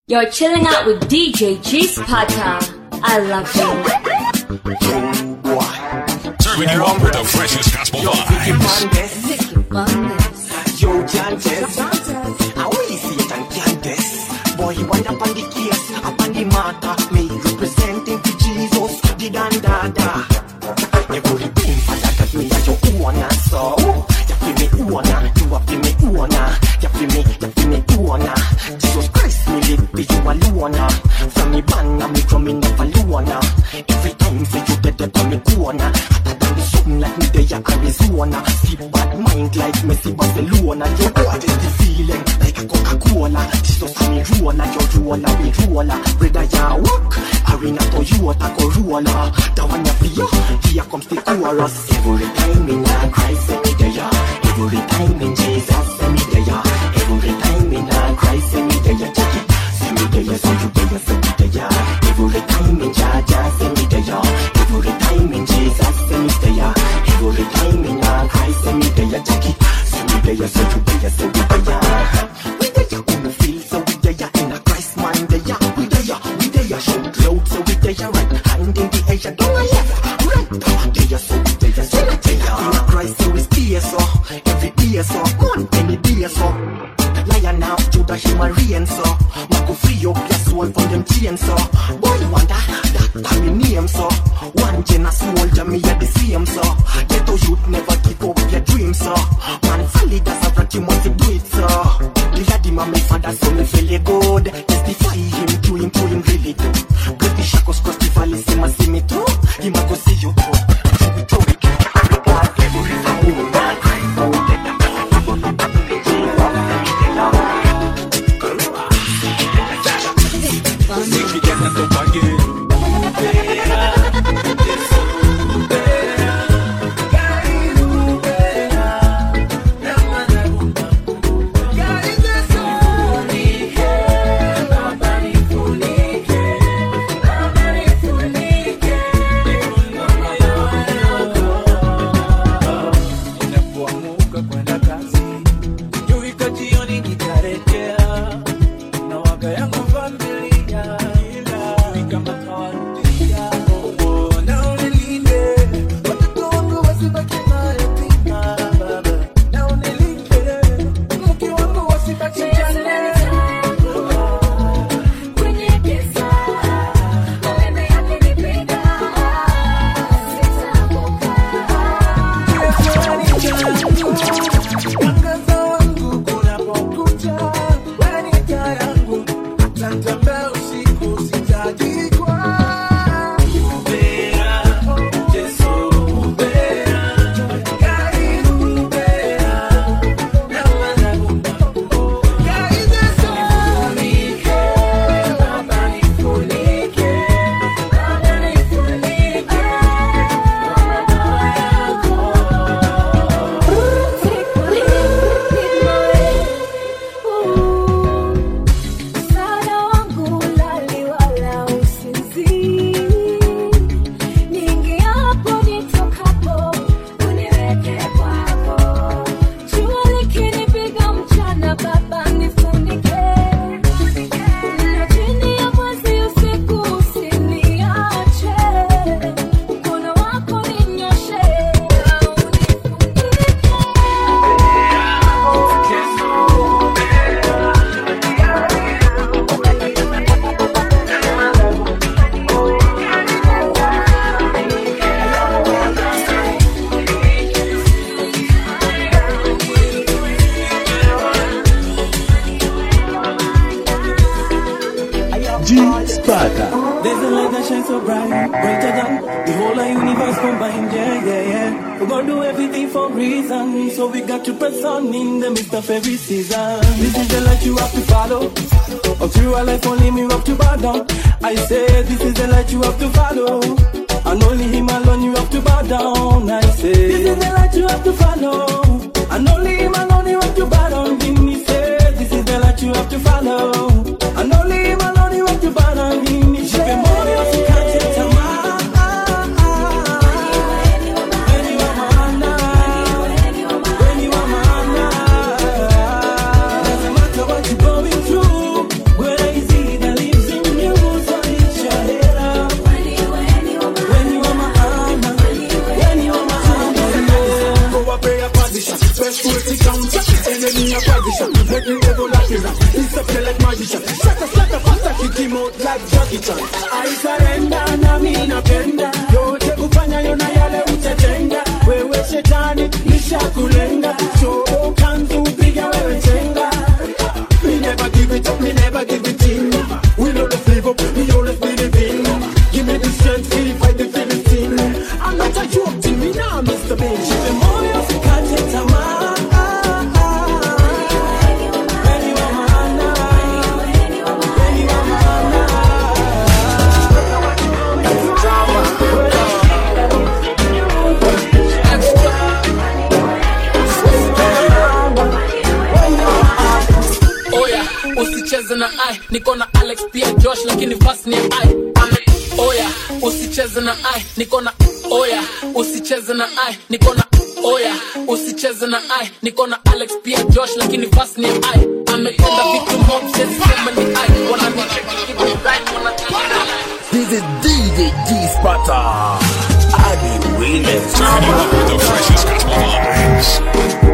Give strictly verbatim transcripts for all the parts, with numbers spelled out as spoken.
You're chilling out with D J G Spata. I love you. Serving you up with the freshest gospel vibes. Vicky Bundes. Yo, Jantes. I will see it and Jantes. Boy, you wind up on the case, up on the matter. Me representing for Jesus, the dandada. Everything for that, me as your owner, so. You feel me owner, you have to me owner. You feel me, you feel me owner. Jesus Christ, me live with you alone. From me band, me coming up alone. Every time say you dead up on me corner. Something like me there Arizona. See bad mind like Messi Barcelona. You what is the feeling like a Coca-Cola? Jesus and me roller, you roller, we roller. Whether you walk, arena Toyota Corolla. That one you feel, here comes the chorus. Every time in a Christ, me there. Every time in Jesus, me there. Every time in a Christ, me there. Check it, see me there, so you there, so me there. Every time in Jaja, see me there. Every time in Jesus, see me there. Every time in a Christ, see me there, Jackie. See me there, so you there, so we there. We there on the field, so we there in a Christ man there. We there, we there, shout loud, so we there. Right hand in the air, don't I left, right there, so we there, so we there. In a Christ, so we stay so. Every day so, one penny day so. Lion now, Judah, him a rain so. Mako free up your soul from them chains so. Boy, wonder that that me name so. One gen a soldier, me a the same so. Ghetto youth never give up your dreams so. Man solid as a rat, you must do it so. The daddy man, my father, so me feel it good. Testify him to him, to him really do. Cause the shackles cross the valley, see me, see me too. He might go see you too. We throw it, every time, that Christ, oh, every season. This is the light you have to follow. Up through our life, only me have to bow down. I say, this is the light you have to follow. And only him alone you have to bow down. I say, this is the light you have to follow. And only him alone you have to bow down. Give me say, this is the light you have to follow. And only him alone you have to bow down. Give me say, more else you can't take time. Going through, whether you see that in a position. Make me devil like a rat. Disappear like magician. Shut up, shut up, faster, kick him out like Jackie Chan. I surrender, na mi napenda. Yote kufanya yona yale utetenda. Wewe shetani, nisha kulenga. Show kanzu piga wewe chenga. Me never give it up, me never give it in. We know the flavor, we always believe in. Give me the strength, we fight the Philistine. I'm not a joke to me now, Mister Bean. She's a more of a cat in Tamar. Usicheze na I, niko na Alex pia Josh lakini fast ni I. Oya, usicheze na I, niko na Oya, usicheze na I, niko na Oya, usicheze na I, niko na Alex pia Josh lakini fast ni I. Amependa vitu mob, sisi sema ni I. Wananicheki kitu right, wananicheki. This is D J G Sparta. Adi Willis. Turn you up with the freshest gospel vibes.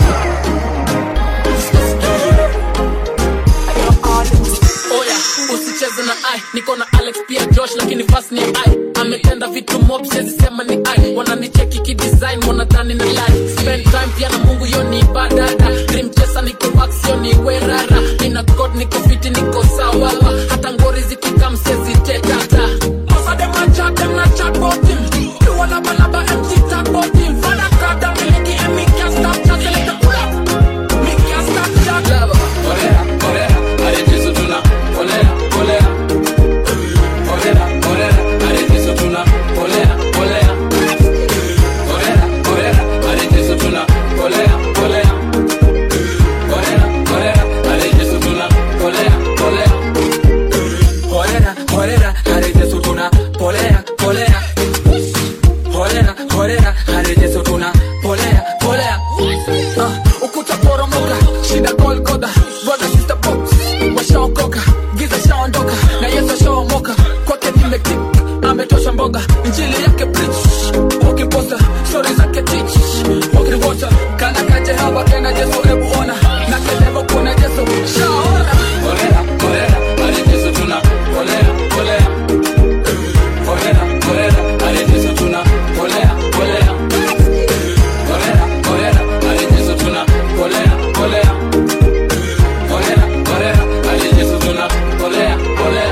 Usicheze na I, niko na Alex pia Josh lakini fast ni I. Ametenda vitu mob, sezi sema ni I. Wananicheki kidesign, wanadhani na lie. Spend time pia na Mungu yoni ibadada. Dream chaser niko wax yoni werara. Nina God niko fiti niko sawa. Hata ngori zikikam sezi tetata. Most of them a chat, them not chat about him. You wanna balaba empty talk about him. Father God, I'm miliki and me can't stop chat. Select the pull up, me can't stop chat. Lava, korera, korera, arete sutuna. Polera, polera, polera, polera, arete sotuna, polera, polera, polera, polera, arete sotuna, polera, polera, polera, polera, arete sotuna, polera, polera, polera, polera, arete sotuna, polera, polera, polera, polera, arete sotuna, polera, polera. Ah, ukuta poromoka, shida kolkoda, brother sister pops, washaokoka. Shaondoka na Yesu shaomoka kwake nimekip ametosha mboga injili yake preach walking poster stories zake teach walking water kana kaje haba tena Yesu hebu ona na keleva kuna Yesu shaona kolera kolera ali Yesu tuna kolera kolera kolera kolera ali Yesu tuna kolera kolera kolera kolera ali Yesu tuna kolera kolera kolera kolera ali Yesu tuna kolea, kolea.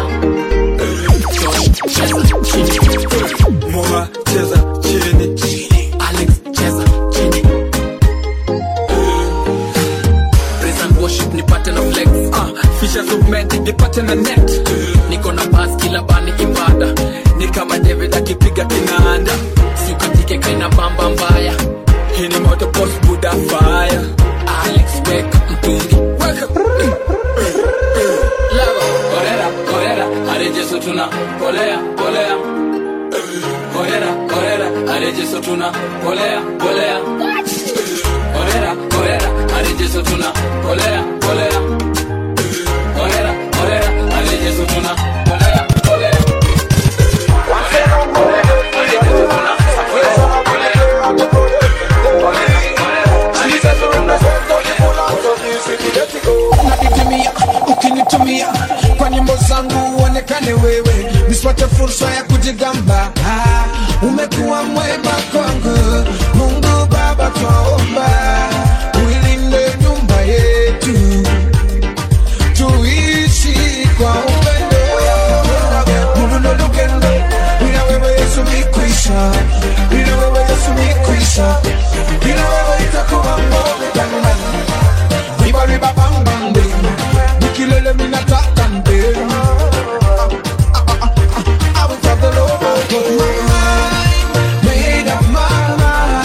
Mora, cheza, chini. Alex, cheza, chini. Praise and worship, nipate na flex. Ah, fishers of men, nipate na net. Niko na bass, kila bani ibada. Ni kama David akipiga kinanda. Siukatike kaina bamba mbaya. Hii ni moto boss Buddha fire. Alex, wake up mtungi. Wake up. Korera, korera, ale Yesu tuna kolea, kolea. Korera, korera, ale Yesu tuna kolea, kolea. Korera, korera, ale Yesu tuna kolea, kolea. Korera, korera, ale Yesu tuna kolea, kolea. Ukinitumia kwa nyimbo zangu uonekane wewe, nisipate fursa ya kujigamba. Umekuwa mwema kwangu, Mungu Baba twaomba, uilinde nyumba yetu, tuishi kwa upendo. Mungu ndo lugendo, bila wewe Yesu mikwisha, bila wewe Yesu mikwisha, bila wewe itakuwa mbole tena. Riba riba bang bang bang, nikilele mina takande. I will talk the Lord, but my mind, made up my mind.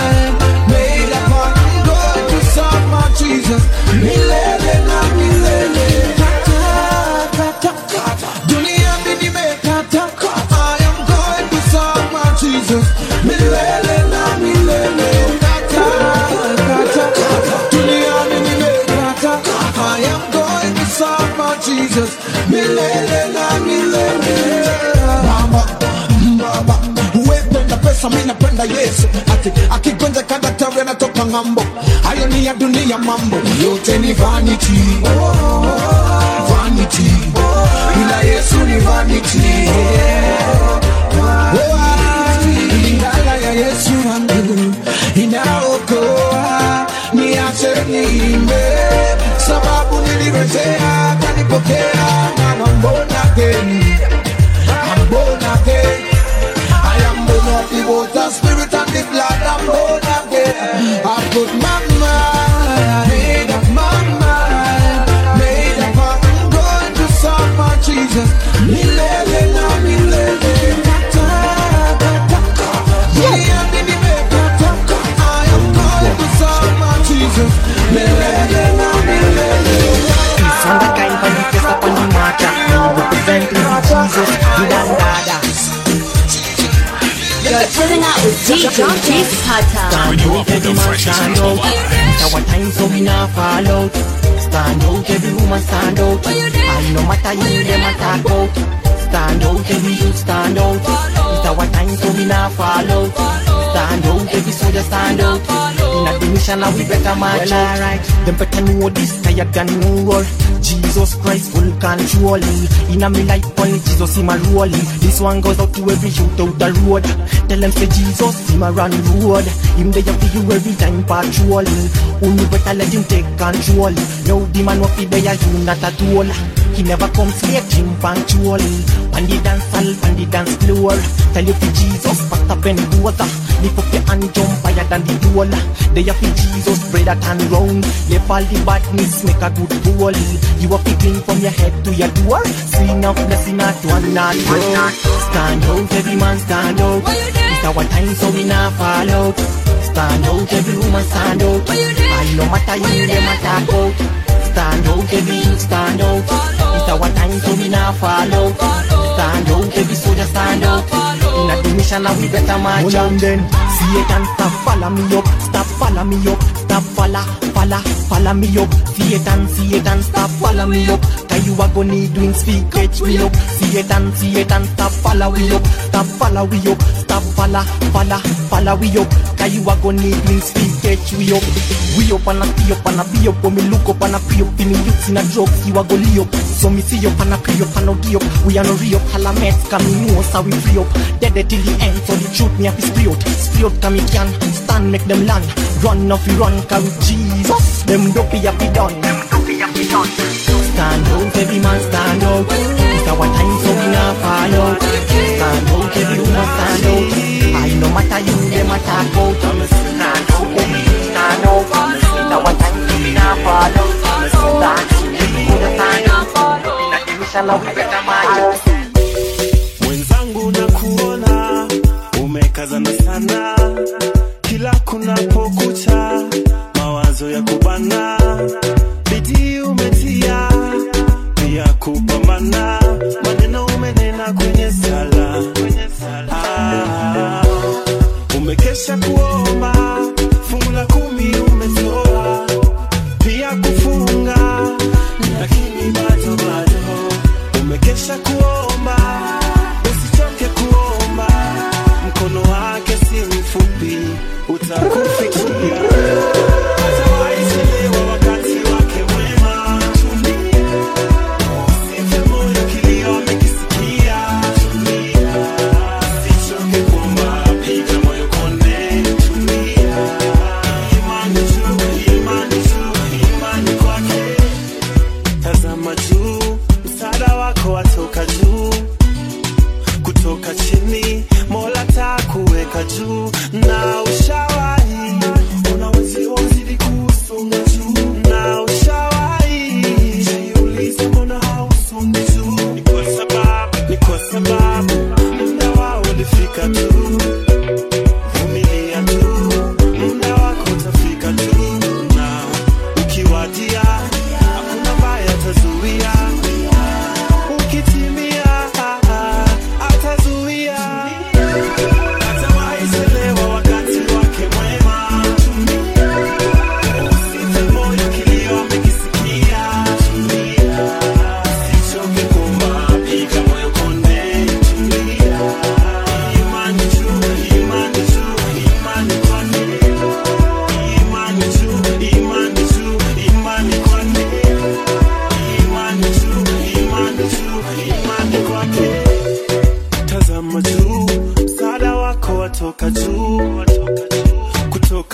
pesa mimi napenda Yesu. Ati akigonja kadaktari anatoka ngambo. Hayo ni ya dunia mambo. Yote ni vanity. Vanity. Bila Yesu ni vanity. Ndala ya Yesu wangu inaokoa, niache niimbe sababu nilirejea kanipokea. Now I'm born again, I'm born again. I am born of the water, spirit and the blood. I'm born again. I put my mind, made up my mind, made up I'm going to serve my Jesus. Milele na milele. You're chilling out with D J G-Spotter. Starring you up with the freshest gospel vibes. It's our time, so we not fall out. Stand out, every woman stand out. I no matter you, them attack out. Stand out, every youth stand out. It's our time, so we not fall out. Stand out, every soldier stand out. In a mission, now we better march out. Alright, them better know this, tired than new world. Jesus Christ full control. In a me life, only Jesus him a rolling. This one goes out to every youth out the road. Tell them say Jesus him a run road. Him they have to you every time patrolling. Only better let him take control. No demon what be there you not at all. He never comes late, him punctual. On the dance hall, on the dance floor. Tell you for Jesus, but up and water. Lift up your hand, jump higher than the wall. They have for Jesus, spread that hand round. Left all the badness, make a good goal. You have to clean from your head to your door. See now, blessing not one, not one. Stand out, every man stand out. It's our time, so we not fall out. Stand out, every woman stand out. I no matter you, them attack out. Stand out, every youth stand out. It's our time, so we not fall out. Stand out, every soldier stand out. In a the mission, now we better march out. Then see it and stop, follow me up. Stop, follow me up. Stop, follow, follow, follow me up. See it and see it and stop, follow me up. Cause you are gonna need wings, feet, catch me up. See it and see it and stop, follow me up. Stop, follow me up. Stop, follow, follow, follow me up. Cause you are gonna need wings, feet, catch me up. We up and a pee up and a be up. When me look up and a pee up, feeling youths in a drugs, you are gonna lay up. So me see up and a pee up and a give up. We are no re-up, halamets, come me know so we free up. Dead till the end, so the truth me have to spray out. Spray out, come me can stand, make them land. Run off, you run, cause with Jesus, them don't be happy done. Them don't be happy done. Stand out, every man stand out. It's our time, so we not fall out. Stand out, every woman stand out. I no matter you, them attack out. Stand out, every you stand out. It's our time, so we not fall out. Stand out, every woman stand out. In a division, now we better march out. Mwenzangu na kuona umekazana sana, kila kunapokucha mawazo ya kubana, bidii umetia pia kupambana, maneno umenena kwenye sala, ah, umekesha kuomba, fungu la kumi umetoa pia kufunga, lakini bado bado umekesha kuomba, usichoke kuomba, mkono wake si mfupi, utakufikia. Hatawahi chelewa wakati wake mwema, tulia. Usife moyo kilio amekisikia, tulia. Usichoke kuomba, piga moyo konde, tulia. Imani tu, imani tu, imani kwake. Tazama juu, msaada wako watoka juu. Kutoka chini, Mola takuweka juu. Na ushawahi, unawezi wazidi kusonga juu. Na ushawahi, jiulize mbona hausongi juu. Ni kwa sababu, ni kwa sababu muda wao ulifika tu. Vumilia tu, muda wako utafika tu. Na ukiwadia, hakuna baya tazuia. Ukitimia, atazuia. Hatawahi chelewa wakati wake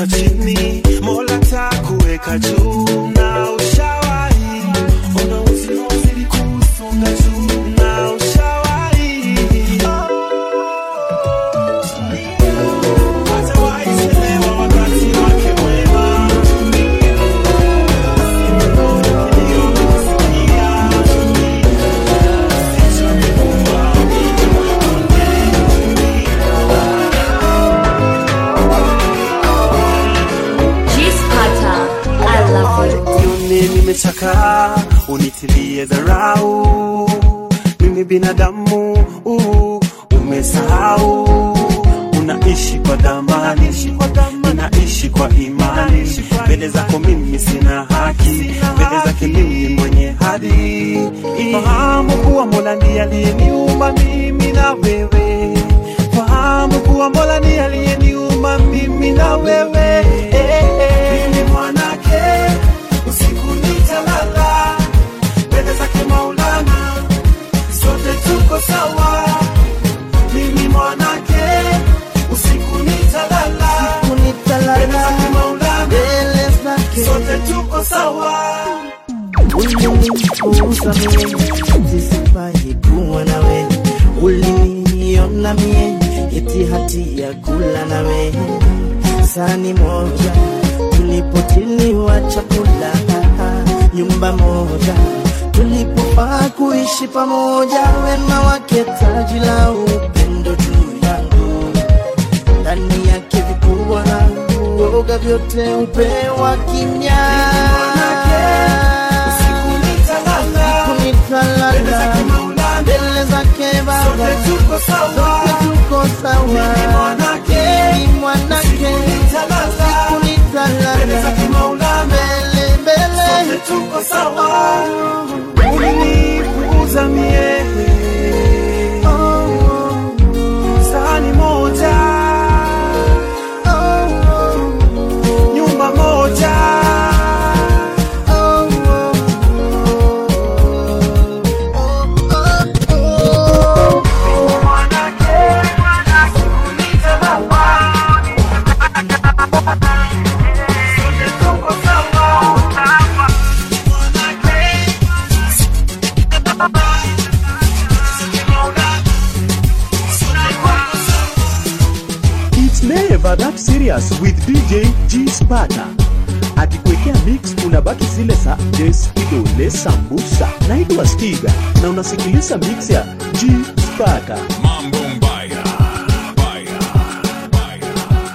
kutoka chini, Mola takuweka juu. Na ushawahi ona uzima uzidi kusonga juu. Na ushawahi hatawahi chelewa wakati wake mwema. Nimechakaa, unitilie dharau. Mimi binadamu, uh, umesahau. Unaishi kwa dhamani, unaishi kwa imani. Mbele zako mimi sina haki, mbele zake mimi mwenye hadi. Fahamu kuwa Mola ndiye aliyeniumba mimi na wewe. Fahamu kuwa Mola ndiye aliyeniumba mimi na wewe. Mimi mwanake usiku nitalala mbele zake Maulana, sote tuko sawa. Mimi mwanake usiku nitalala mbele zake Maulana, sote tuko sawa. Ulinipuuza mie, sisifai kuwa nawe. Uliniona mie, eti hati ya kula nawe. Sani moja tulipotiliwa chakula, nyumba moja tulipofaa kuishi pamoja. Wema wake taji la upendo juu yangu, ndani yake vikubwa na uoga vyote upewa kimya. Usiku nitalala mbele zake Maulana, mbele zake Baba, sote tuko sawa. Tuko sawa. Mimi mwanake, mimi mwanake, usiku nitalala mbele zake Maulana, mbele mbele, sote tuko sawa. Ulinipuuza mie, sahani moja, nyumba moja. It's never that serious with D J G Sparta. Akikuwekea mix unabaki zile za Jess Kidole Sambusa. Naitwa Stiga na unasikiliza mix ya G Sparta. Mambo mbaya. Mbaya. Mbaya.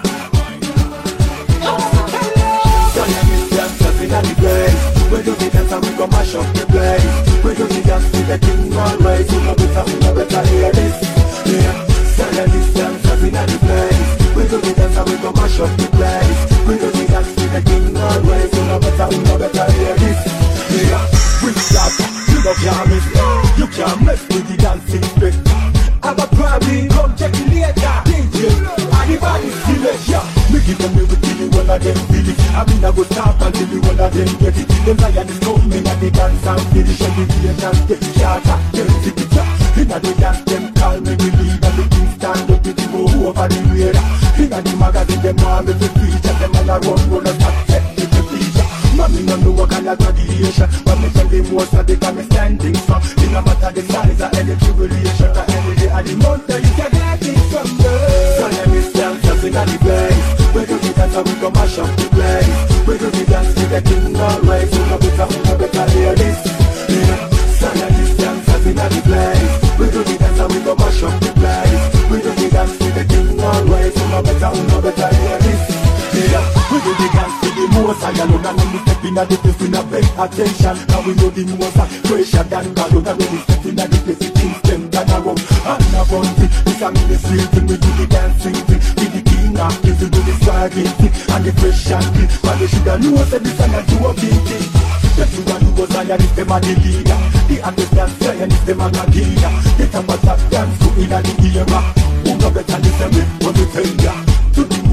We do the dance and we go mash up the place. We do the dance to the king always. You know better, you know better hear this. Yeah, stand this dance up in the place. We do the dance and we go mash up the place. We do the dance to the king always. You know better, you know better hear this. Yeah, we start, you know can't miss. You can't mess with the dancing straight. Have a party, come check it later. D J, everybody feel it, yeah. Me give them everything, you one of them feel it. I mean I go stop until you one of them get it. Them lion is coming and they dance and finish. And the game and get shorter, get it, yeah. Inna the dance, them call me the leader. The king stand up with the go over the radar. Inna the magazine, them want me to feature. Them all a run, run and start set with the feature. Mommy no know what kind of radiation, but me tell them most of the time me standing strong. It no matter the size or any tribulation, or any day of the month that you can get it from there. So let me stand just in the place. We do the dance and we go mash up the place. We do the dance to the king always. You know better, you know better hear this. Yeah. So let me stand just in the place. We do the dance and we go mash up the place. We do the dance to the king always. You know better, you know better hear this. Yeah. We do the dance to the most high alone, and when we step in at the place we not pay attention. Now we know the most high pressure than God. And when we step in at the place it things them than a rum and a bounty. This a me the sweet thing, we do the dancing thing. We the king of kings, we do the swagging thing. And the fresh and clean, but they should have known that this and a do a big thing. The two and who was Zion is them a the leader. The understand Zion is them a the leader. Get up a tap dance to in a the era. Who no better listen me when we tell ya. To the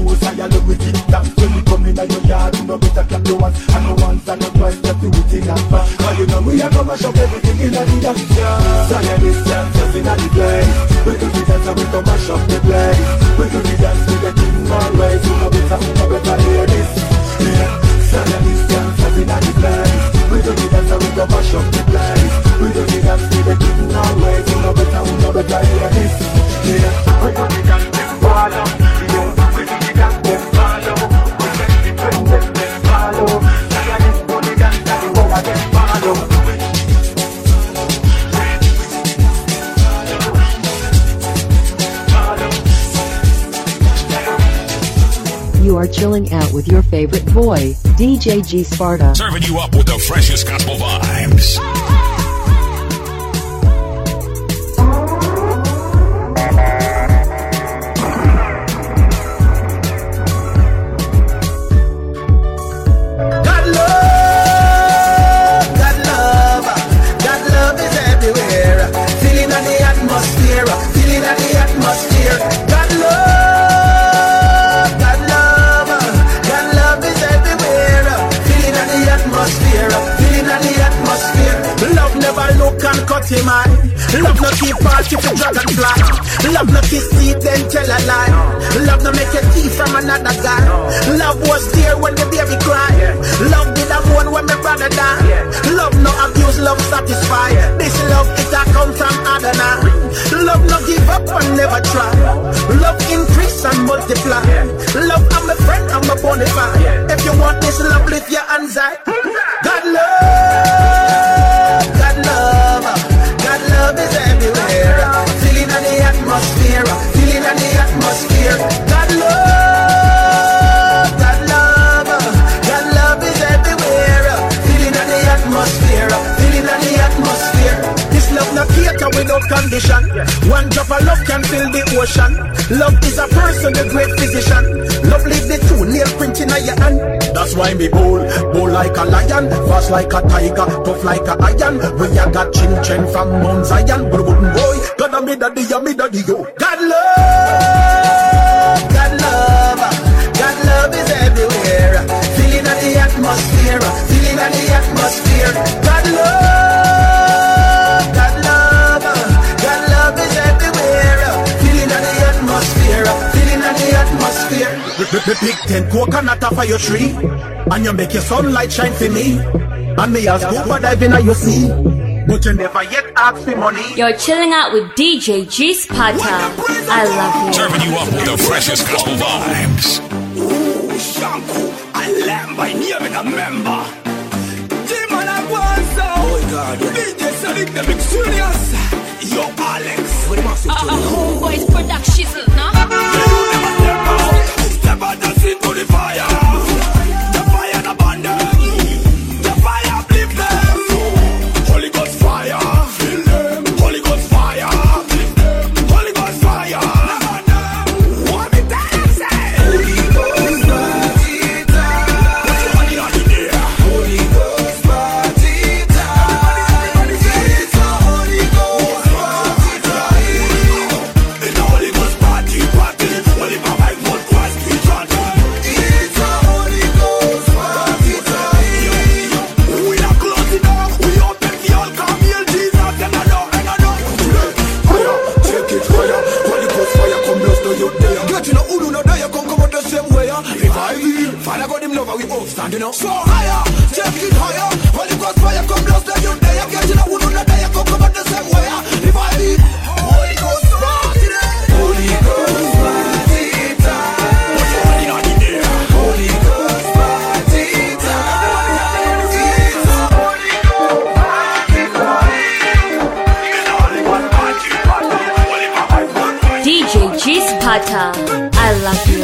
most I love with it. That's when we come in at your yard. You know better clap your hands. And no once and no twice, just do it in advance. Cause you know we are gonna mash up everything in the dance. Zionist dancers in the place. We do the dance and we come mash up the place. We do the dance with the king always. You know better, you know better hear this. Yeah, Zionist dancers in the place. We do the dance and we come mash up the place. We do the dance with the king always. You know better, you know better hear this. Yeah, we do the dance and follow. Yeah, we do the dance and follow. We make the trend and then follow. Zionist do the dance and the woman then follow. You are chilling out with your favorite boy, D J G Sparta. Serving you up with the freshest gospel vibes. God love, God love, God love is everywhere. Feeling on the atmosphere, feeling on the atmosphere. God love, God love, God love is everywhere. Feeling on the atmosphere, feeling on the atmosphere. Love never look and cut him eye. Love no keep party for dragonfly. Love no kiss seed then tell a lie. Love no make a thief from another guy. Love was there when the baby cry. Love did a moan when my brother died. Love no abuse, love satisfy. This love it a come from Adonai. Love no give up and never try. Love increase and multiply. Love I'm a friend, I'm a bonafide. If you want this love, lift your hands high. God love, God love, God love is everywhere. Feeling on the atmosphere, feeling on the atmosphere. God love, God love, God love is everywhere. Feeling on the atmosphere, feeling on the atmosphere. This love no cater without condition. One drop of love can fill the ocean. Love is a person, a great physician. Love leave the two nail printing on your hand. That's why me bold, bold like a lion, fast like a tiger, tough like a iron. We a got children from Mount Zion, but wouldn't boy, God a me daddy, a me daddy yo. God love, God love, God love is everywhere. Feeling on the atmosphere, feeling on the atmosphere. God love, God love, God love is everywhere. Feeling on the atmosphere, feeling on the atmosphere. Me pick ten coconut off of your tree, and you make your sunlight shine for me. And me as scuba diving at your sea, but you never yet ask for money. You're chilling out with D J G Sparta. I love you. Serving you up with the freshest gospel vibes. Ooh, Shanku, I lamb by name and a member. Demon I want so. Oh God. D J Sonic the Big Serious. Yo Alex. What am I saying to you? Homeboys production, no? Step out and sing to the fire. The fire the abundance. The fire uplift them. Holy Ghost fire. Fill them. Holy Ghost fire. Uplift them. Holy Ghost fire. What me tell them say? Holy Ghost party time. Put your money on the air. Holy Ghost party time. It's a Holy Ghost party time. It's a Holy Ghost party party. Holy Ghost party. Father God him love we all stand, you know. So higher, take it higher. Holy Ghost fire come bless the youth there. Get you know who know that they come come out the same way. Revive it. Holy Ghost party day. Holy Ghost party time. Put your money on the air. Holy Ghost party time. It's a Holy Ghost party time. D J G Sparta. I love you.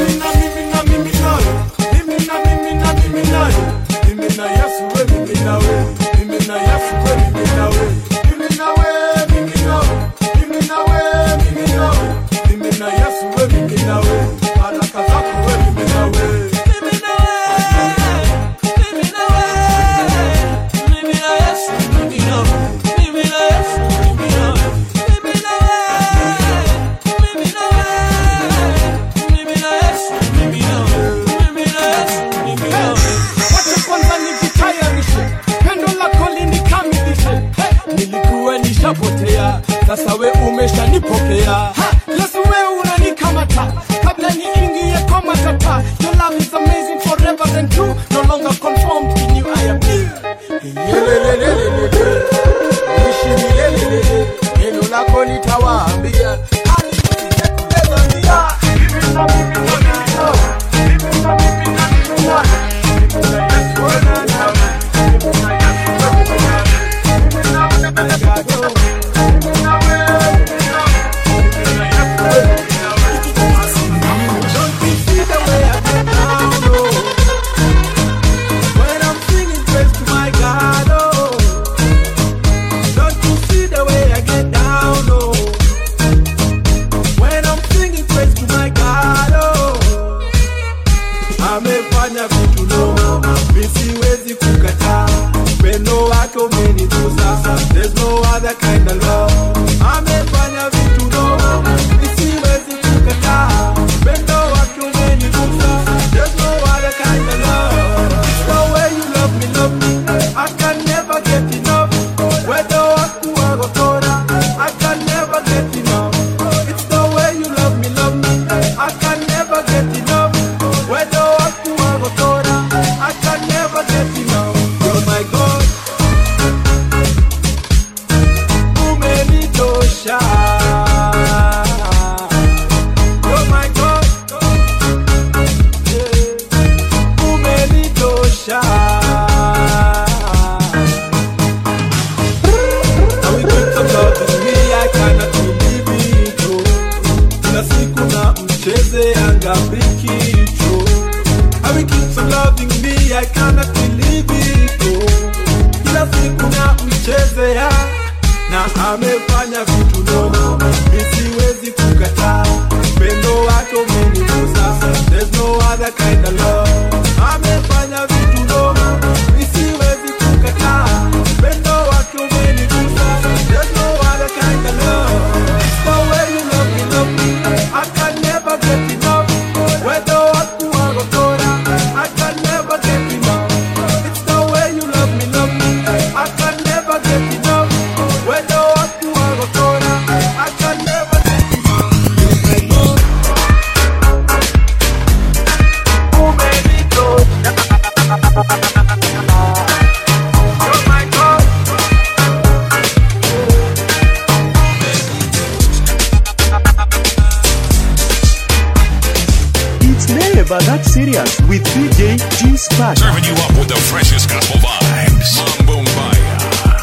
Yes. sasa we umeshanipokea. Yesu we unanikamata kabla niingie kwa matata. Your love is amazing forever and true, no longer conformed, in you I am new. Yelelelelelele, nishimilelelele, neno lako nitawaambia. There's no other kind of love. Amefanya vitu no, isiwezi kukataa. Pendo wake umenigusa. There's no other kind of love. It's the way you love me, love me. I can never get enough. Whether waku wagokora, I can never get enough. It's the way you love me, love me. I can never get enough. Whether waku wagokora, I can never get enough. You're my God. I cannot believe it, oh. Kila siku na mchezea na amefanya vitu no, nisiwezi kukataa. Pendo wake umenigusa. There's no other kind of love. Amefanya vitu no, nisiwezi kukataa. Pendo wake umenigusa. There's no other kind of love. It's the way you love me, love me. I can never get enough. Whether waku wagokora, I can never get enough. It's the way you love me, love me. I can never get enough. Whether waku wagokora, I can never get enough. Oh baby, go. Oh my God. It's never that serious with D J G Sparta. Serving you up with the freshest gospel vibes. Mambo Mbaya.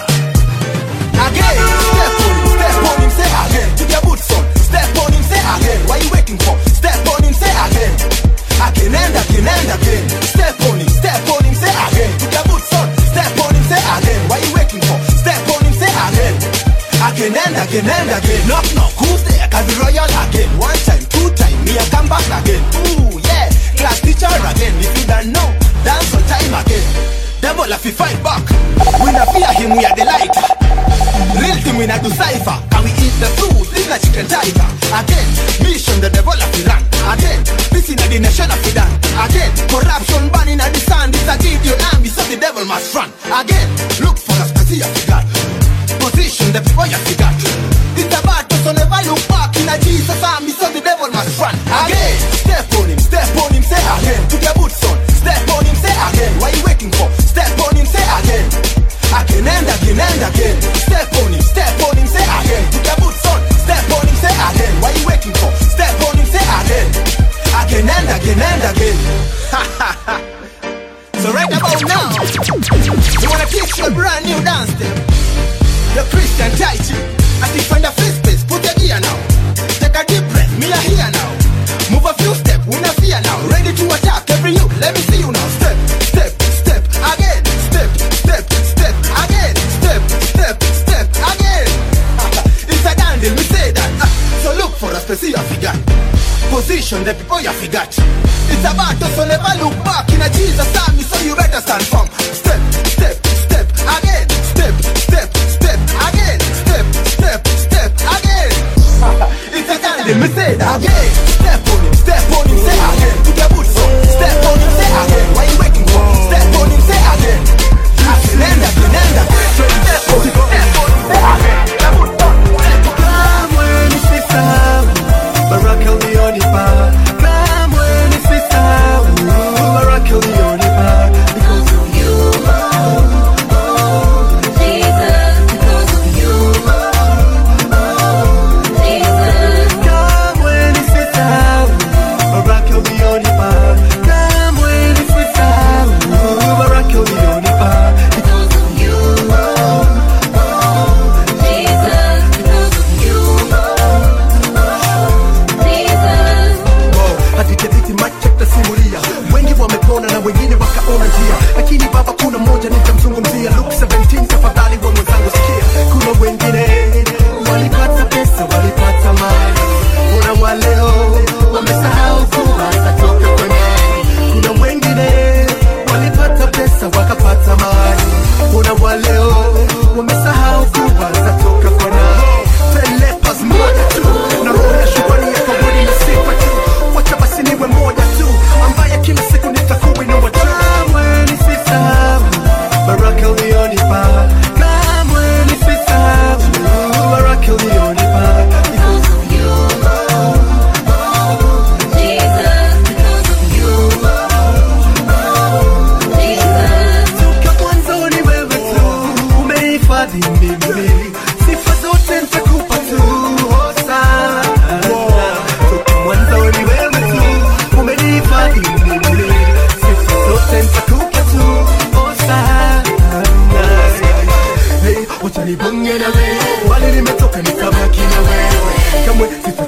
Again, step on him, step on him, say again. To your boots on, step on him, say again. What you waiting for? Step on him, say again. Again and again and again. Step on him, step on him, say again. To your boots on, step on him, say again. What you waiting for? Step on him, say again. Again and again and again. Knock knock, who's there? Cause the royal again. One time, two time, me I come back again. Ooh yeah, class teacher again. If you don't know, dance on time again. Devil if you fight back. We not fear him, we are the lighter. Real thing we not do cipher. Can we eat the food? This like chicken tiger. Again, mission the devil if you run. Again, this in the nation of you done. Again, corruption burning at the sun. This a give your army so the devil must run. Again, look for us to see if you got. Position the people you got. It's about to so never look back in a Jesus army so the devil must run. Again, step on him, step on him, say again. To your boots on, step on him, say again. What you waiting for? Step on him, say again. Again and again and again. Step on him, step on him, say again. To your boots on, step on him, say again. What you waiting for? Step on him, say again. Again and again and again. Ha ha ha. So right about now, you wanna teach you a brand new dance step. The Christian Tai Chi. I think find a free space, put your gear now. Take a deep breath, me a here now. Move a few steps, we not fear now. Ready to attack every you, let me see you now. Step, step, step, again. Step, step, step, again. Step, step, step, again. It's a dandy, me say that. So look for a specific figure. Position the people you forgot. It's about to so never look back in a Jesus army, so you better stand firm. Step, step, step, again. Step, step, step, again. Step, step, step, again. It's a dandy, me say that. Again, step on him, step on him, say again. To your boots on, step on him, say again. What you waiting for? Step on him, say again. Again and again and again. Step on him, step on him, say again. To your boots on, step on him.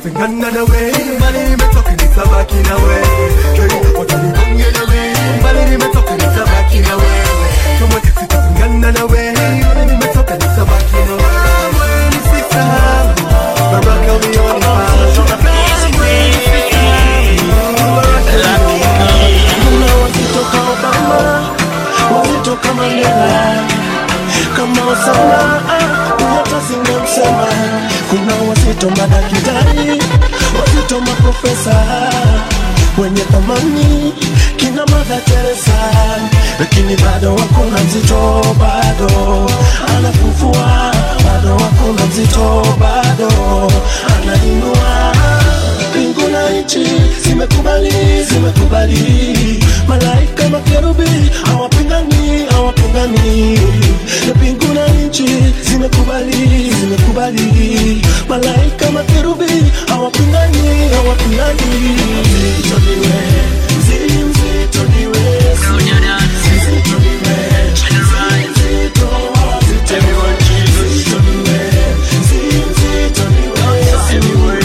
sitapingana nawe, bali nimetoka nitabaki nawe. Hey, watanibonge nawe, bali nimetoka nitabaki nawe. Kama sitapingana nawe, bali nimetoka nitabaki nawe. Nisisahau baraka ulionipa. Kuna wakitoka Obama, wakitoka Mandela, kama Osama, hata singemsema. Kuna wazito madaktari, wazito maprofesa, wenye thamani kina Mother Teresa, lakini bado wakuna mzito, bado anafufua, bado wakuna mzito, bado anainua. Mbingu na nchi zimekubali, zimekubali, malaika makerubi hawapingani, hawapingani. Mbingu na nchi zimekubali, zimekubali, malaika makerubi hawapingani, hawapingani. Mzito niwe, mzito, mzito niwe, mzito niwe, mzito niwe, mzito niwe, mzito niwe, mzito niwe.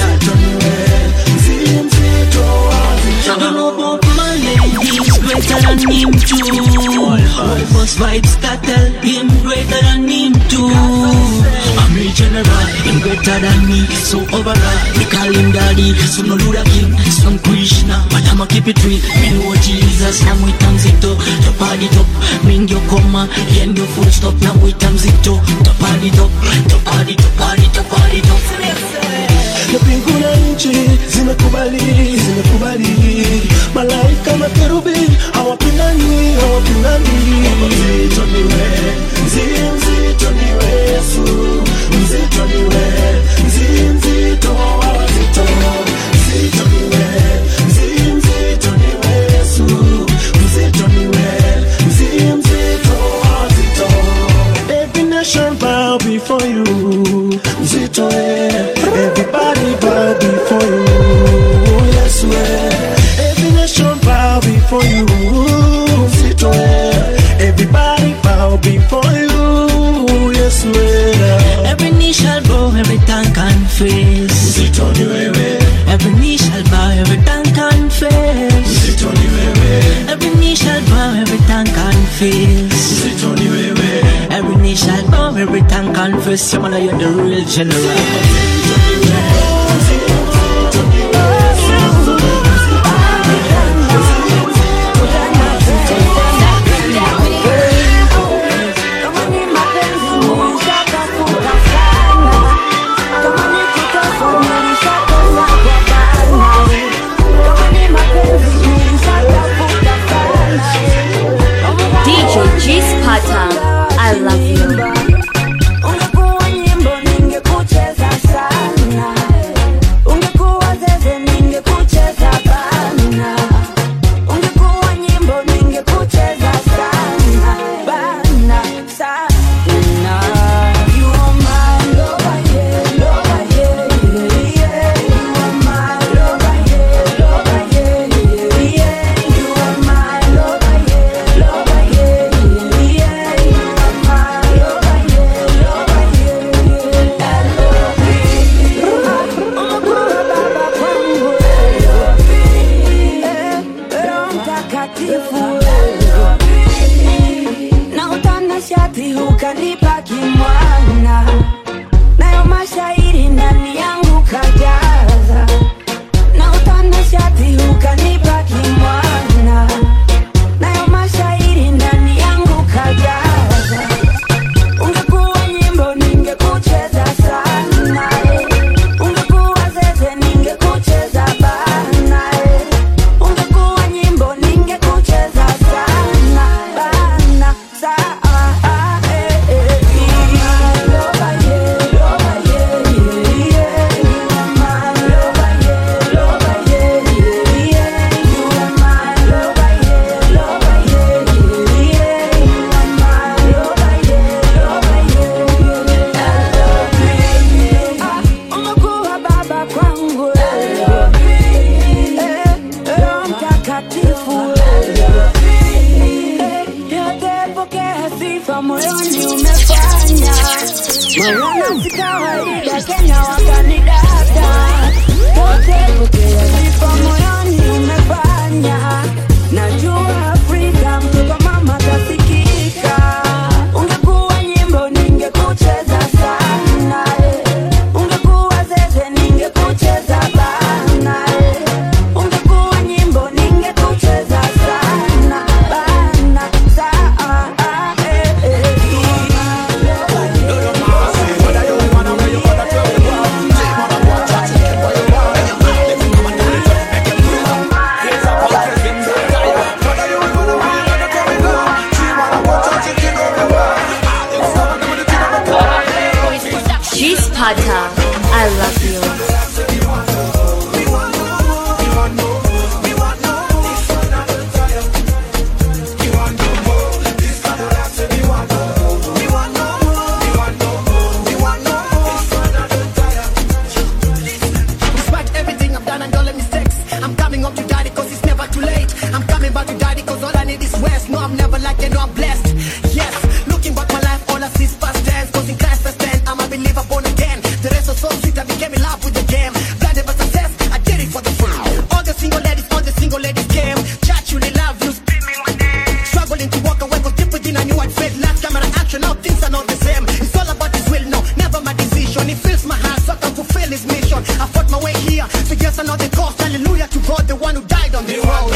Greater than him too. All boss vibes that tell him greater than him too. I'm a general, him greater than me. So overall, we call him daddy. So no Luda King, some Krishna, but I'ma keep it real. Me know Jesus, now we times it up. The party top, bring your comma, end your full stop. Now we times it up. The party top, the party, the party, the party top. Na mbingu na nchi zimekubali, zimekubali, malaika makerubi hawapingani, hawapingani. Mzito niwe, mzito, mzito niwe Yesu, mzito niwe, mzito, mzito wazito, mzito niwe, mzito, mzito niwe Yesu, mzito niwe, mzito, mzito wazito. Every nation bow before you, mzito eh. Everybody bow before you, yes we. Every nation bow before you, sit we. Everybody bow before you, yes we. Every knee shall bow, every tongue confess. Sit on you, every knee shall bow, every tongue confess. Sit on you, every knee shall bow, every tongue confess. Sit on you, every knee shall bow, every tongue confess. You man, you're the real general. D J G Sparta, I love you. Ungekuwa nyimbo ningekucheza sana, ungekuwa zeze ningekucheza bana, ungekuwa nyimbo ningekucheza sana bana sana. You are my lover, yeah, lover, yeah, yeah. You are my lover, yeah, lover, yeah, yeah. You are my lover, yeah, lover, yeah, yeah. You are my lover, yeah, lover, yeah, yeah. I love you. Umekuwa baba kwangu, eh, Roho Mtakatifu, na utanashati ukanipa kimwana, nayo mashairi ndani yangu kajaza, na utanashati ukanipa kimwana, nayo mashairi ndani yangu kajaza. Ungekuwa nyimbo ningekucheza sana, ungekuwa zeze ningekucheza bana, ungekuwa nyimbo ningekucheza sana bana saa, eh, eh. Lover, yeah, lover, yeah, yeah. You are my lover, yeah, lover, yeah, yeah. You are my lover, yeah, lover, yeah, yeah. You are my lover, yeah, lover, yeah, yeah. I love you. Ah, umekuwa baba kwangu, eh, Roho Mtakatifu, eh, yote pokea sifa moyoni umefanya. Maana si kawaida Kenya wakanidata, sweet, I became in love with the game. Blinded by success, I did it for the fun. All the single ladies, all the single ladies came. Chat, you, they love you, screaming my name. Struggling to walk away, but deep within I knew I'd fail. Last camera action, now things are not the same. It's all about his will, no, never my decision. He fills my heart, so I can fulfill his mission. I fought my way here, so yes, I know the cost. Hallelujah to God, the one who died on the road.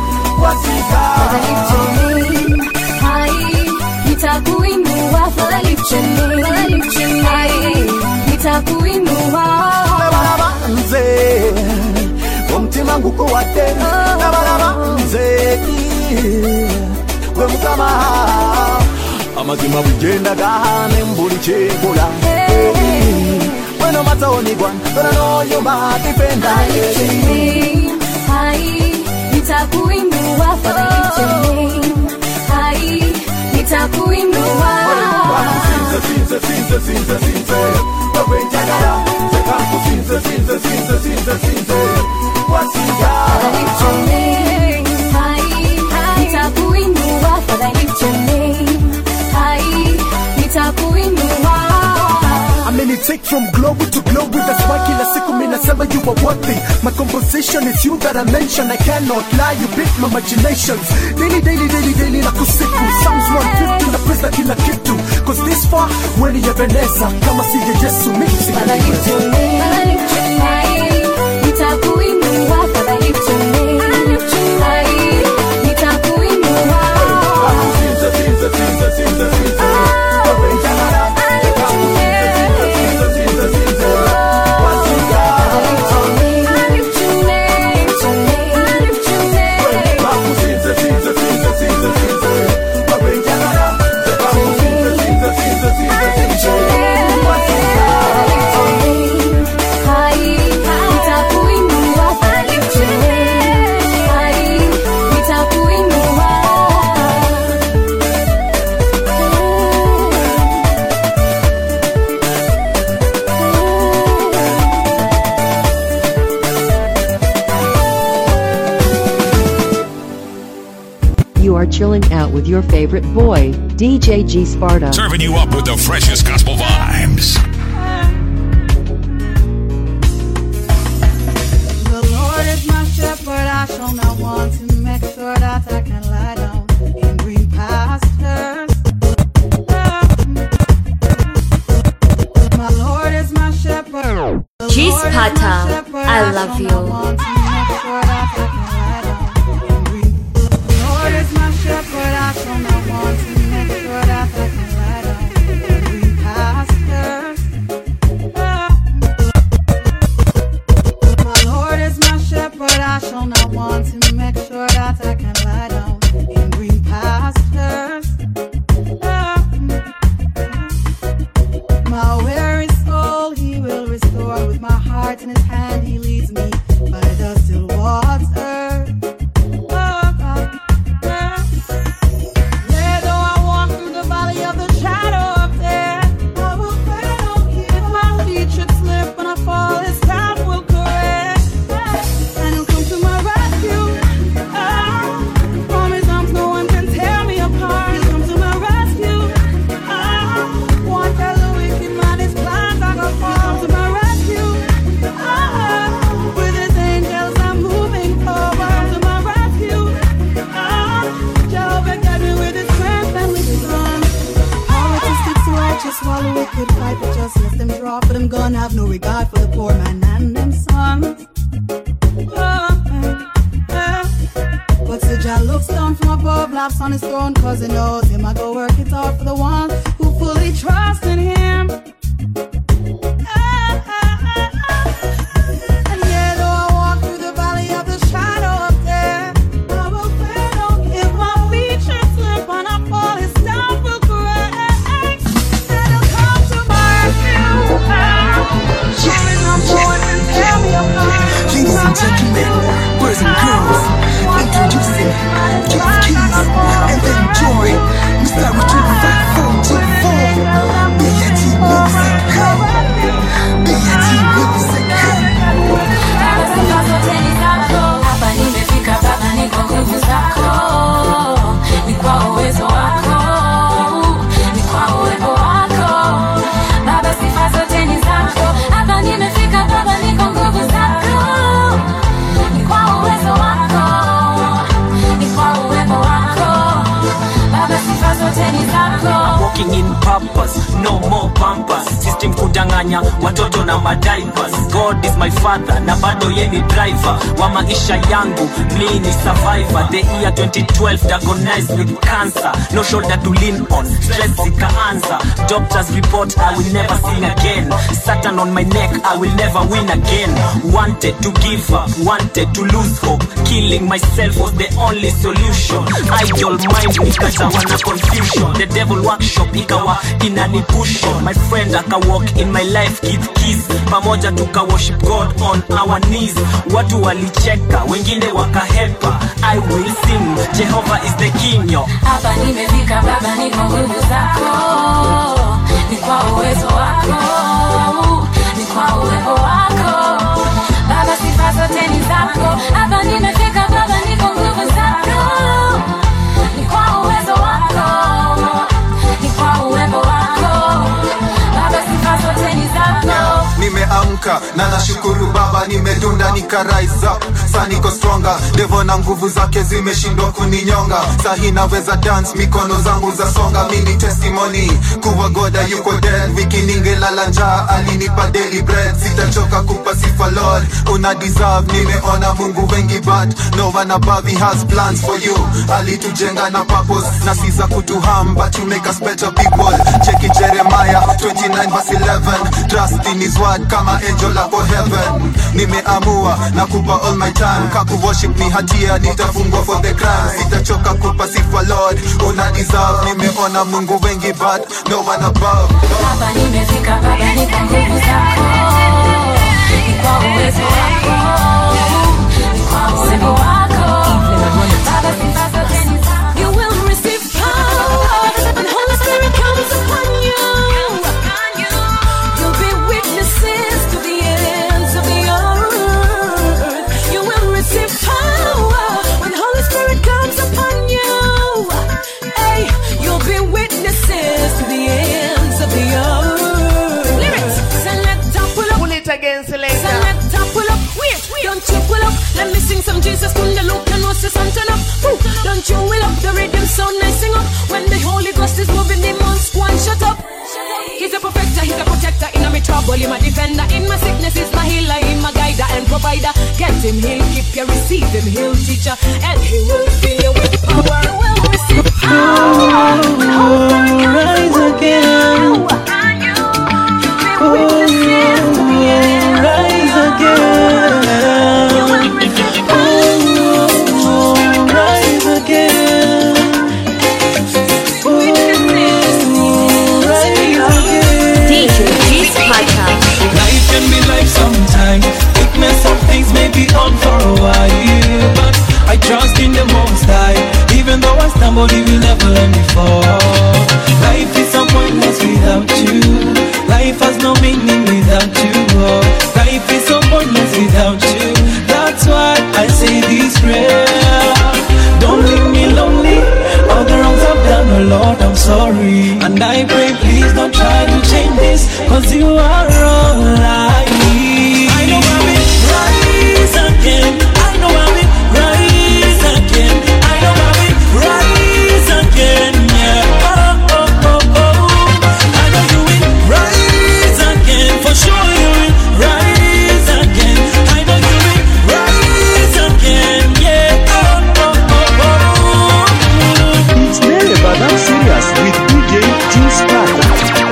Nitakuinua, lift your name, lift your name. Nitakuinua. Nabalabanze, umtima nguko wate. Nabalabanze, we mukama. Amazima bugenda gahane mbuli chekola. When no matter what you want, but I know you're my defender. I lift your name, high. Nitakuinua, Father, lift your name, high. Nitakuinua. Sinza, sinza, sinza, sinza, sinza. Wabenjagala, sekampu sinza, sinza, sinza, sinza, sinza. Wasiga. Father, lift your name, high. Nitakuinua, Father, lift your name, high. Nitakuinua. I mean it take from glory to glory. That's why kila siku mina sema you are worthy. My composition is you that I mention. I cannot lie, you beat my imaginations. Daily, daily, daily, daily na kusiku. Psalms one fifty na praise na kila kitu. Cause this far, when you Ebenezer, kama siye Yesu mixi. Father lift your name, Father lift your name. Nitakuinua, Father lift your name, lift your name. Nitakuinua. Sinza, sinza, sinza, sinza, sinza. Wabenjagala, sekampu sinza, sinza, sinza, sinza. Wasiga. Lift your name, lift your name, lift your name. Sekampu sinza, sinza, sinza, sinza, sinza. Wabenjagala, sekampu sinza, sinza, sinza, sinza, sinza. Wasiga. High, nitakuinua, Father lift your name, high. Nitakuinua. You are chilling out with your favorite boy, D J G Sparta. Serving you up with the freshest gospel vibes. The Lord is my shepherd, I shall not want to make sure that I can lie down in green pastures. My Lord is my shepherd. The G Lord is my Sparta, shepherd, I love shall you. not want to make sure that I can lie down in green. The Lord is my shepherd, I shall not want to make sure that I can lie down in green pastures. My Lord is my shepherd, I shall not want to make sure that I can lie down in green pastures. My weary soul he will restore, with my heart in his hand he leads me by the still water. Yea, though I walk through the valley of the shadow of death, I will fear no evil. My feet should slip when I fall, his staff will correct, and he'll come to my rescue. Ah, from his arms no one can tear me apart. He'll come to my rescue. Ah, won't tell the wicked man his plans are gonna fall. Come to my rescue. Ah, with his angels I'm moving forward. To my rescue. Ah, Jehovah guide me with his strength and with his arm. Politics sticks to righteous, swallow wicked fight, but just let them draw, for them gun have no regard for the poor man and them sons. Oh, eh, eh. But still Jah looks down from above, laughs on his throne, cause he knows him I go work it out for the ones who fully trust in him. Ah, ah, ah, ah. And yet though I walk through the valley of the shadow of death, I will fear no evil. If my feet should slip and I fall, his staff will correct, and he'll come to my rescue. Ah, from his arms no one can tear me apart. Ladies and gentlemen, boys and girls, introducing Keys Keys and Enjoy, Mister Retrieve five four two four, B A T kunyang'anya watoto na madiapers. God is my father na bado ye ni driver wa maisha yangu, mi ni survivor. The year twenty twelve diagnosed with cancer, no shoulder to lean on, stress ikaanza. Doctors report I will never sing again, Satan on my neck, I will never win again. Wanted to give up, wanted to lose hope, killing myself was the only solution. Idle mind nikajawa na confusion, the devil workshop ikawa inanipusho. My friend aka walk in my life kid kiss, pamoja tuka worship God on our knees. Watu walicheka, wengine wakahepa. I will sing, Jehovah is the king yo. Hapa nimefika baba, ni kwa nguvu zako, ni kwa uwezo wako, ni kwa uwepo wako baba, sifa zote ni zako. Hapa nimefika baba, ni kwa nguvu zako, ni kwa uwezo wako, ni kwa uwepo wako baba, sifa zote ni zako. Nimeamka na nashukuru baba, nimedunda nika rise up, sa niko stronger. Devo na nguvu zake zimeshindwa kuninyonga, sahi naweza dance, mikono zangu za songa. Mini testimony kuwa goda yuko dead, wiki ningelala njaa alinipa daily bread. Sitachoka kupa sifa Lord, una deserve. Nimeona Mungu wengi but no one above, he has plans for you. Alitujenga na purpose na si za kutuham, but you make us better people. Check it Jeremiah twenty-nine verse eleven, trust in his word kama angel for heaven. Nimeamua na kupa all my time, kaku worship ni hatia, nitafungwa for the crime. Sitachoka kupa sifa Lord, una deserve. Nimeona Mungu wengi but no one above. Hapa nimefika baba, ni kwa nguvu zako, ni kwa uwezo wako, ni kwa uwezo wako baba, sifa zote ni zako. You will receive power when Holy Spirit comes upon you. You'll be witnesses to the ends of the earth. You will receive power when Holy Spirit comes upon you. Hey, you'll be witnesses to the ends of the earth. Lyrics, select up, pull up. Pull it again, select up. Select up, pull up. Wait, wait. Don't you pull up. Let me sing some Jesus. Kunda look and what's the sun turn up. Ooh, don't you will up. The rhythm so nice, sing up. When the Holy Ghost is moving, the monks one shut up. He's a perfecter, he's a protector. In my trouble, he's my defender. In my sickness, he's my healer. He's my guider and provider. Get him, he'll keep you, receive him, he'll teach you, and he will fill you with power. Will receive power. Rise again. Oh, rise again. Oh, rise again. D J G's Podcast. Life can be life sometimes. Weakness of things may be on for a while, but I trust in the Most High. Even though I stumble, He will never let me fall. Life is so pointless without you. Life has no meaning without you. Oh, life is so pointless without you. That's why I say this prayer. Don't leave me lonely. All the wrongs I've done, oh Lord, I'm sorry. And I pray, please don't try to change this, cause you are all I need. I know I will rise again. I know I will rise again. I know I will rise again. Yeah. Oh, oh, oh, oh. I know you will rise again. For sure you will rise again. I know you will rise again. Yeah. Oh, oh, oh, oh. It's never but I'm serious with D J G Sparta.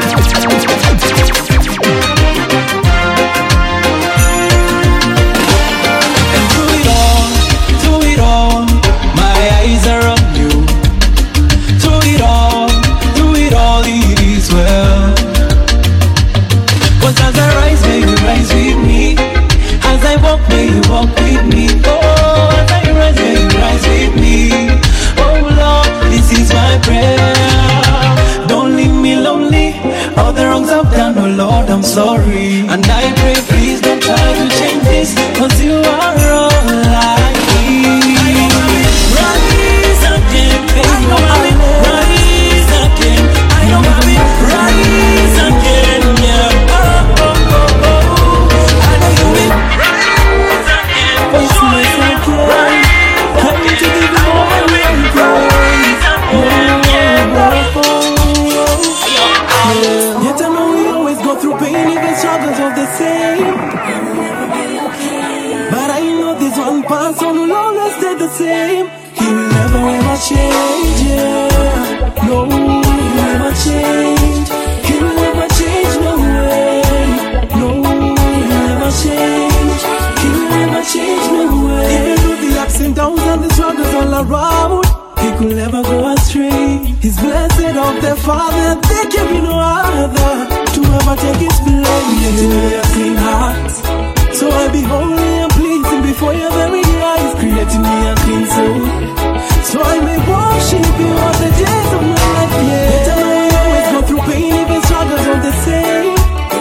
May you walk with me. Oh, as I rise, may you rise with me. Oh Lord, this is my prayer. Don't leave me lonely. All the wrongs I've done, oh Lord, I'm sorry. And I pray, please don't try to change this, cause you are all I need. I know I will rise again. I know I will rise again. I know I will rise again. Yeah. Oh, oh, oh, oh. I know you will rise. Yet I know we always go through pain, even so past, on will always stay the same. He will never ever change, yeah. No, he will never change. He will never change, no way. No, he will never change. He will never change, no way. Even through the ups and downs and the struggles all around, he could never go astray. He's blessed of the Father, there can be no other to ever take his place. Creating me a clean heart, so I be holy and pleasing before your very eyes. Creating me a clean soul, so I may worship you all the days of my life. Yeah, better I always go through pain, even struggles are the same.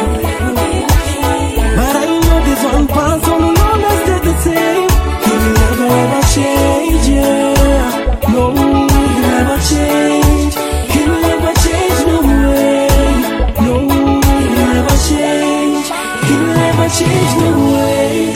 But I know this one pass, so no longer stay the same. He will never ever change, yeah. No, he'll never change. He will never change, no way. No, he'll never change. He will never change, no way.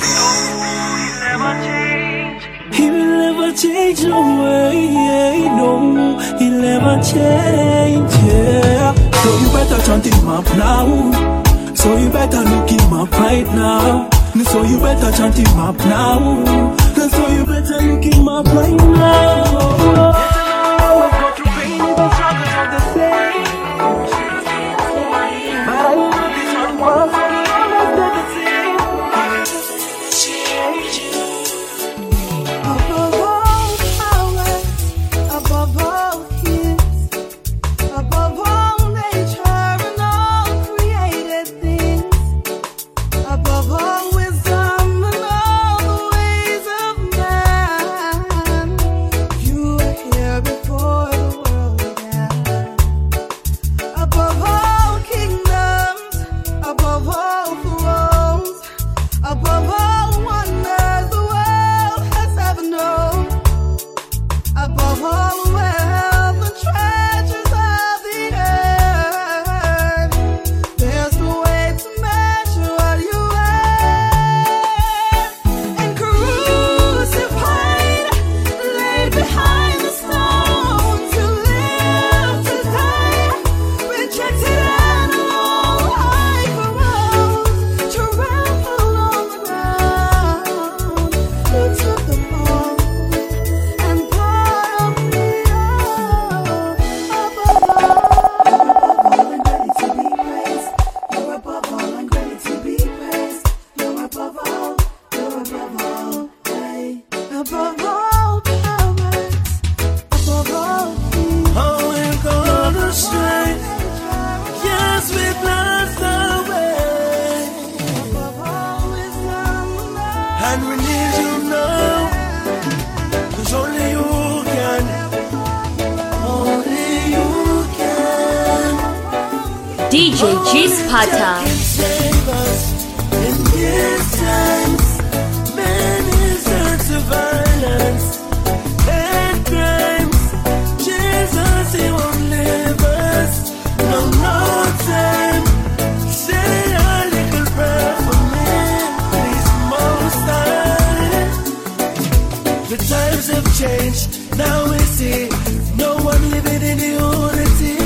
He will never change, no way. No, he'll never change, yeah. So you better chant him up now. So you better look him up right now. So you better chant him up now. So you better look him up right now. Go through pain, even struggles are the same. But I know this one was always the same. Above all powers, above all kings, above all nature and all created things, above all wisdom and all the ways of man, you were here before the world began. Above all kingdoms, above all thrones, above all wonders the world has ever known, above all wealth and treasures of the earth, there's no way to measure what you are. And crucified, laid behind the stone, to live, to die, rejected and alone, like a rose, trampled on the ground. You took the fall and part of me, oh, above all. You're above all and ready to be praised. You're above all, you're above all, you're above all, hey. Above all powers, above all kings. Oh, we've gone astray. Yes, we've lost our way. And we need you now. Cause only you can. Only you can. D J G Sparta. Save us in these times. Many sorts of violence and crimes. Jesus, he won't leave us. No, no time. Say a little prayer for me, please, Most High. The times have changed. Now we see no one living in unity.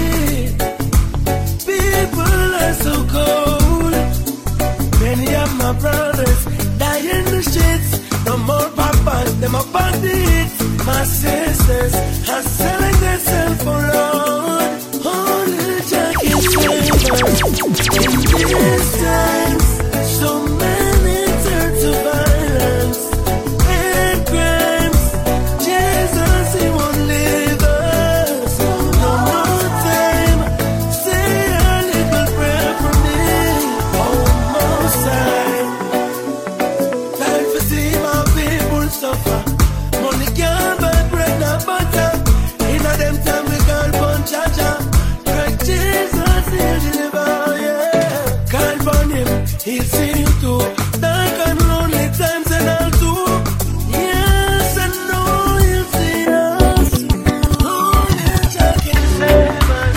People are so cold. Many of my brothers die in the streets. No more papas, them are bandits. My sisters are selling themselves for Lord. Only Jack can save us. In these times, so many turns of violence and crimes. Jesus, he won't leave us. No more time. Say a little prayer for me, oh Most High. Time to see my people suffer. Money can't buy bread nor butter. In a them time we call upon Jaja. Christ Jesus, he'll deliver, yeah. Call upon him, he'll see you too. Dark and lonely times and all too. Yes, I know he'll see us. Only Jah can save us.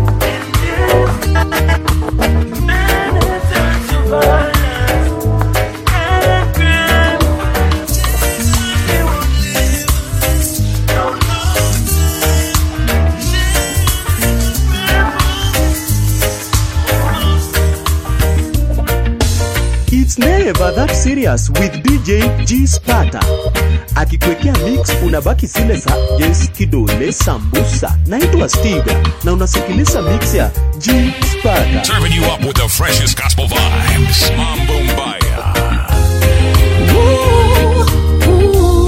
In this many times of violence and crime. Jesus, he won't leave us. No, no time. It's never that serious with D J G Sparta. Akikwekea mix unabaki zile za Yes Kidole Sambusa. Naitwa Stiga na unasikiliza mix ya G Sparta. Serving you up with the freshest gospel vibes. Mambo Mbaya. Ooh, ooh,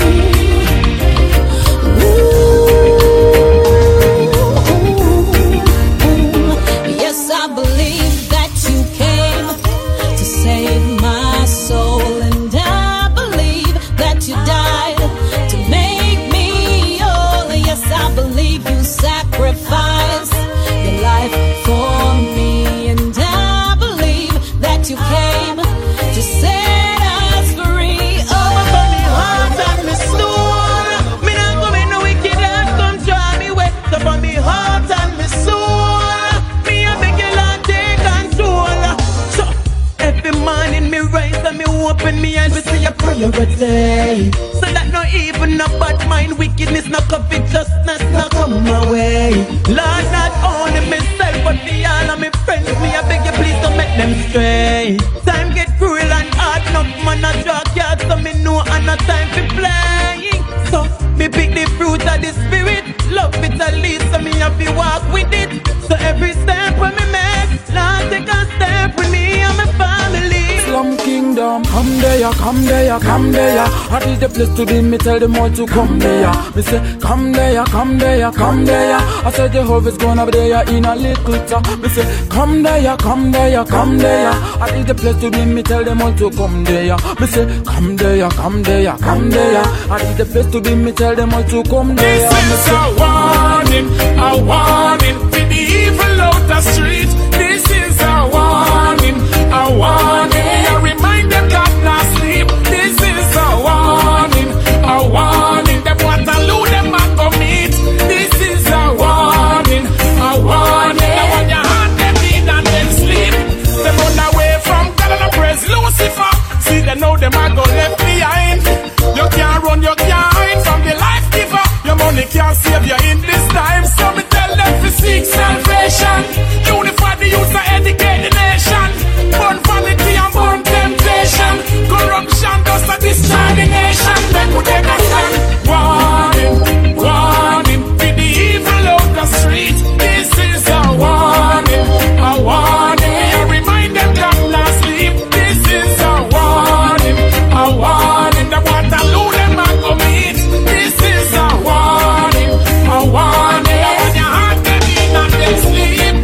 ooh. Yes, I believe that you came to save my soul, and I believe that you died to make me whole. Yes, I believe you sacrificed your life for me, and I believe that you came to set us free. Oh, from me heart and me soul, me not go make no wicked heart come try me wet. So from me heart and me soul, me a beg you Lord take control. So every morning me rise and me open me eyes, me see a priority, so that no even no bad mind, wickedness, no covetousness, no come my way. Lord, not only myself but me all of me friends, me I beg you please don't make them stray. Time get cruel and hard, enough man a draw cards, so me know and no time for playing. So me pick the fruit of the spirit, love it at least, so me have to walk with it. So every step when me make, Lord take a step with me and my family. Slum Kingdom, come there, come there, come there. I need the place to be, me tell them all to come there. Me say, come there, come there, come there. I said Jehovah's gonna be there in a little time. Me say, come there, come there, come there. I need the place to be, me tell them all to come there. Me say, come there, come there, come there. I need the place to be, me tell them all to come there. This is a warning, a warning to the evil out the street. This is a warning, a warning. I remind them God not sleep. This is a warning, a warning. Them want to lose them and go meet. This is a warning, a warning. Now when you hand them in and them sleep, they run away from God and praise Lucifer. See they know them are go left behind. You can't run, you can't hide from the life giver. Your money can't save you in this time. So me tell them to seek salvation. Unify the youth and educate the nation. Burn vanity and burn temptation. Corruption does not destroy the nation. They could understand. Warning, warning. Be the evil out the street. This is a warning, a warning. I remind them come not sleep. This is a warning, a warning. The water lose them and go meet. This is a warning, a warning. When your heart get in and they sleep.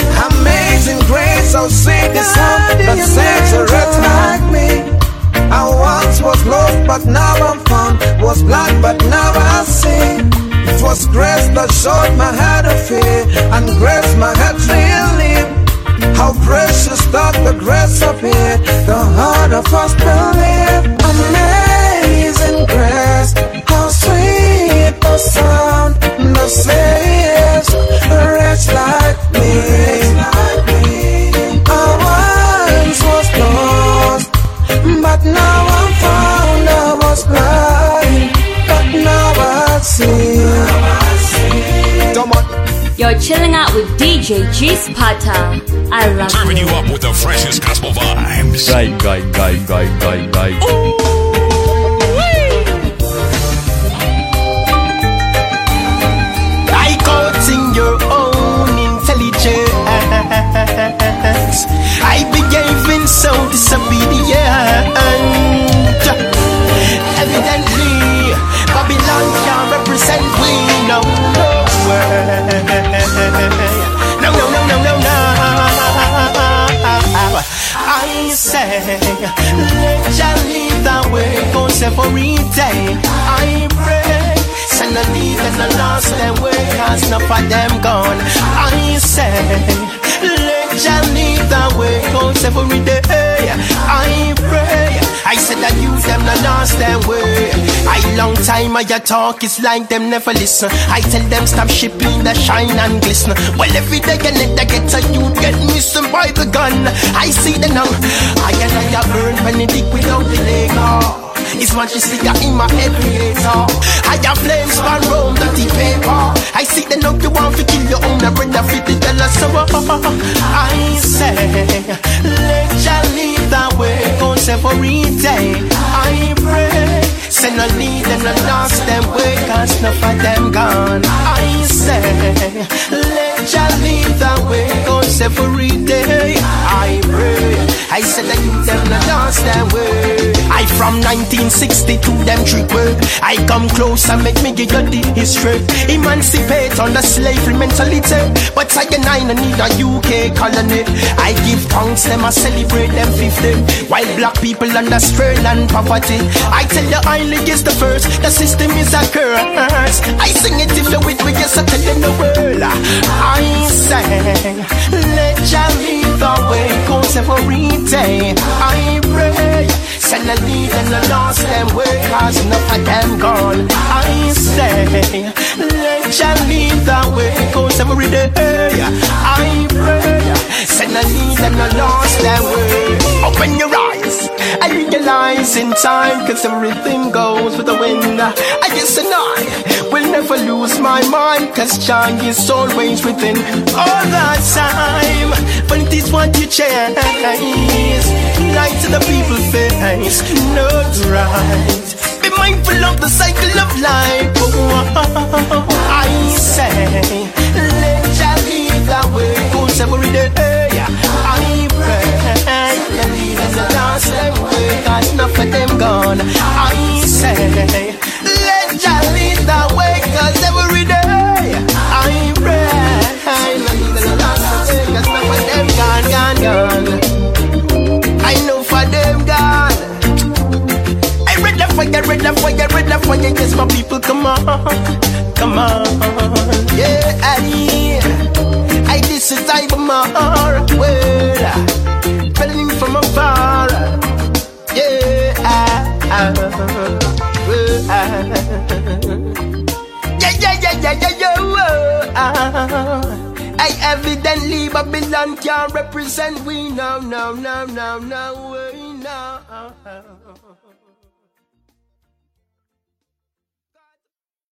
Amazing grace, how sweet the sound that saves a wretch like me. I once was lost, but now I'm found. Was blind, but now I see. It was grace that showed my head of fear, and grace my head relieved. How precious that the grace appeared, the heart of us believe. Amazing grace, how sweet the sound that saves a wretch like me. I once was lost, but now I'm found. I was blind, but now I see. You're chilling out with D J G Sparta. I love Serving you. you up with the freshest gospel vibes. Guy, guy, guy, guy, guy, guy. I counting your own intelligence. I behaving so disobedient. Evidently, Babylon can't represent me no more. No, no, no, no, no, no. I say, let Jah lead the way, go every day. I pray, send a lead and a lost them way, cause enough of them gone. I say, let Jah lead the way, go every day. I pray, I said that you them not lost their way. I long time I talk, it's like them never listen. I tell them stop shipping the shine and glisten. Well every day I let the get a youth get missing by the gun. I see the now, I get I burn Benedict without the leg. Oh, it's majestic in my head creator. I have flames for Rome, dirty paper. I see the now you want to kill your own brother fit the dollar. So I say, let Jah lead the way. cause every day I pray. Say no lead them, no lost them way, cause enough of them gone. I say, let ya lead the way, cause every day I pray. I said that you them no lost them way. I from nineteen sixty-two them trick work. I come close and make me give you the history. Emancipate on the slavery mentality, but I and I no need a U K colony. I give thanks them, I celebrate them fifty, while black people under strain and poverty. I tell you I league is the first, the system is a curse. I sing it if you with me, yes I tell you the world. I say, let ya lead the way, cause every day I pray. Send a lead and the lost them way, cause enough of them gone. I say, let ya lead the way, cause every day I pray. Send a lead and the lost them way. Open your eyes, I realize in time, cause everything goes with the wind. I guess and I will never lose my mind, cause joy is always within all the time. But it is what you chase, light to the people's face, not right. Be mindful of the cycle of life. Oh, I say, let ya lead the way, cause every day I pray. Lead us the last them way, cause enough of them gone. I say, let ya lead the way, cause every day I pray. Lead us the last way, cause enough of them gone, gone, gone. I know for them gone. I read the fire, read the fire, read the fire. Yes, my people, come on, come on. Yeah, I, I this is time for my heart. Well, feeling from afar. Yeah, I, I, well, I, yeah, yeah, yeah, yeah, yeah, yeah. Oh, I, I evidently Babylon can't represent we. No, no, no, no, no, we no.